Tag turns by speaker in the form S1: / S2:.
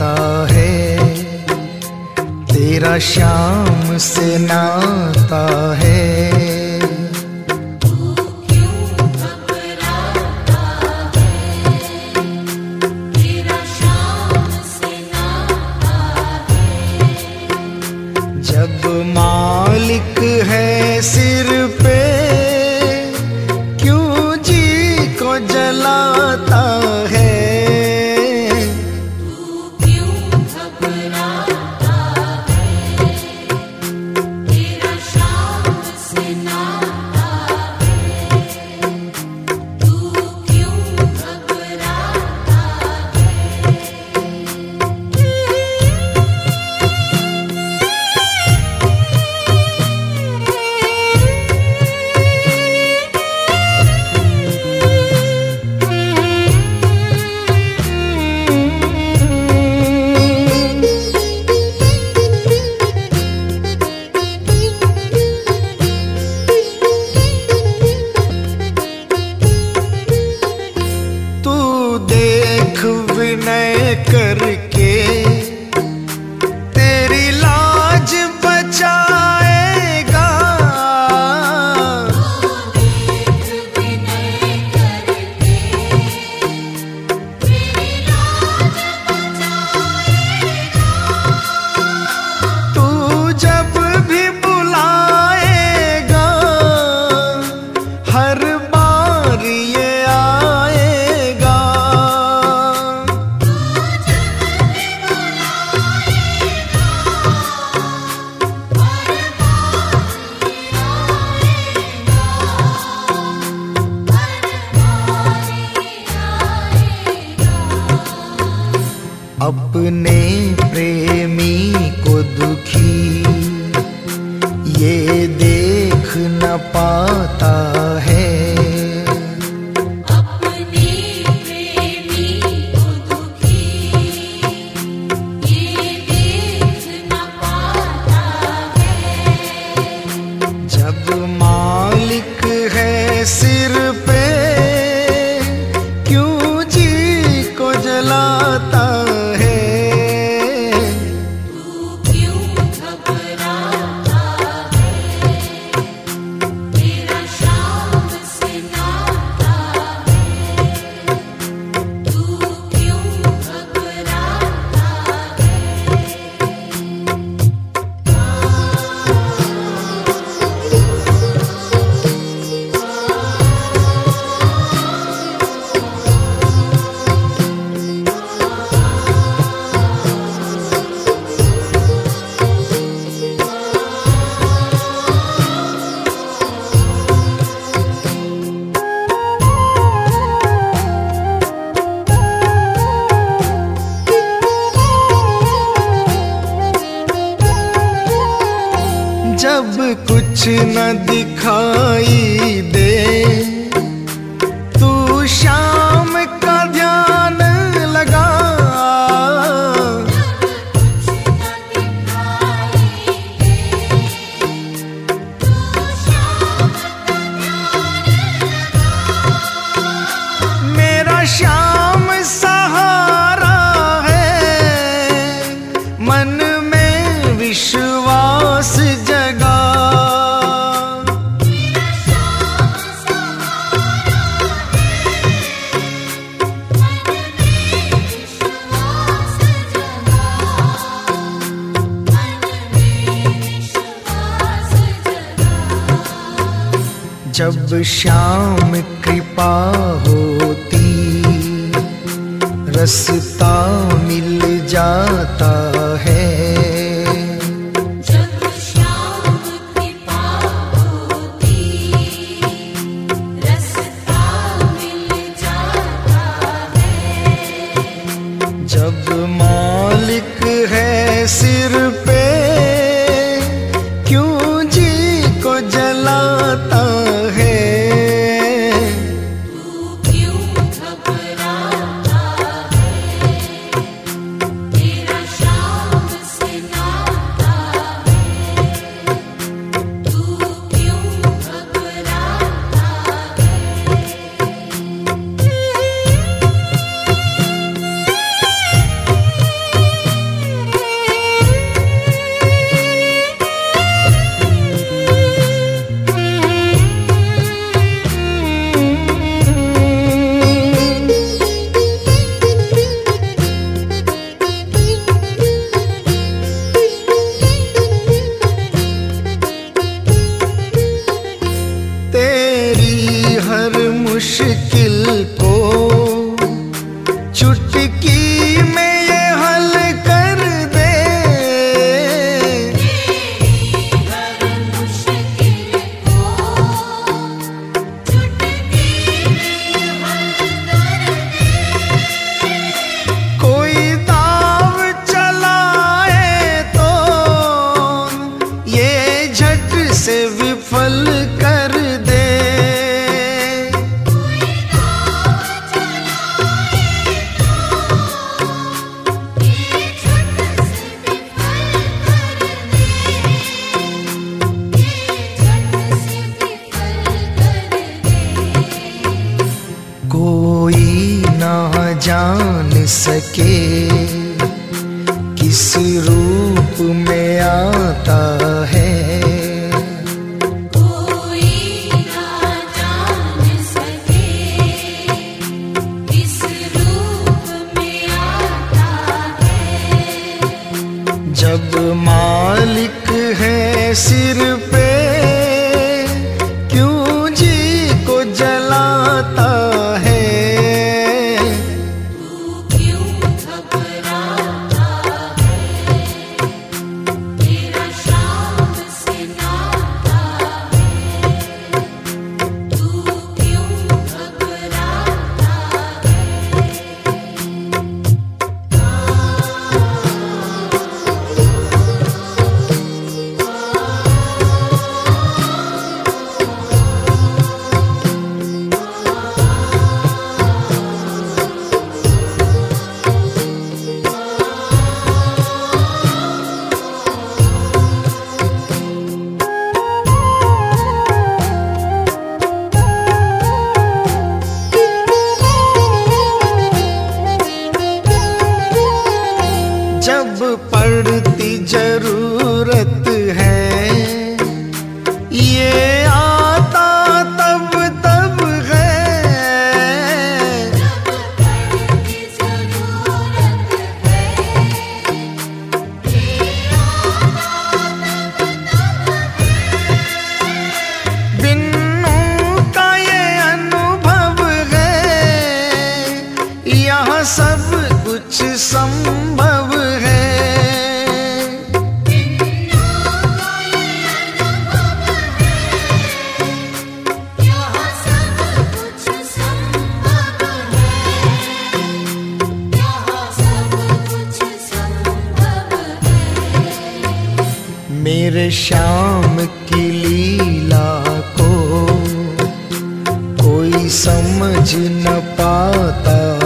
S1: आता है, तेरा शाम से नाता है। जब मालिक है सिर पे, क्यों जी को जलाता है।
S2: तू क्यों घबराता है, तेरा शाम से नाता है। तू क्यों घबराता है।
S1: विनय करके तेरी लाज बचाएगा।
S2: विनय करके तेरी लाज बचाएगा।
S1: तू जब भी बुलाएगा, हर बार ये आएगा। अपने प्रेमी को दुखी ये देख न पाता है।
S2: अपने प्रेमी को दुखी ये देख न पाता है।
S1: जब मालिक है सिर पे, क्यों जी को जलाता है।
S2: तू क्यों घबराता है, तेरा शाम से नाता है। तू क्यों घबराता है।
S1: जब कुछ न दिखाई दे, तू शाम का ध्यान लगा।
S2: कुछ न दिखाई दे, तू शाम का ध्यान लगा।
S1: मेरा श्याम सहारा है, मन में विश्वास जगा।
S2: मेरा शाम सहारा है, मन में विश्वास जगा। मन में विश्वास जगा।
S1: जब श्याम कृपा होती, रास्ता मिल जाता है।
S2: जब श्याम कृपा होती, रास्ता मिल जाता है।
S1: जब मालिक है सिर पे, क्यों जी को जलाता है।
S2: तू क्यों घबराता है, तेरा शाम से नाता है। तू क्यों घबराता है।
S1: सके किस रूप में आता है।
S2: कोई ना जान सके किस रूप में आता है।
S1: जब मालिक है सिर पे क्यों जी को जलाता है।
S2: तू क्यों घबराता है, तेरा शाम से नाता है। तू क्यों घबराता है।
S1: जब पड़ती जरूरत है ये आता तब तब है।
S2: पड़ती जरूरत है ये आता तब है।
S1: बिन्नों का ये अनुभव है यहाँ सब कुछ संभव है।
S2: यहाँ सब कुछ संभव है। यहाँ सब कुछ संभव है।
S1: मेरे श्याम की लीला को कोई समझ न पाता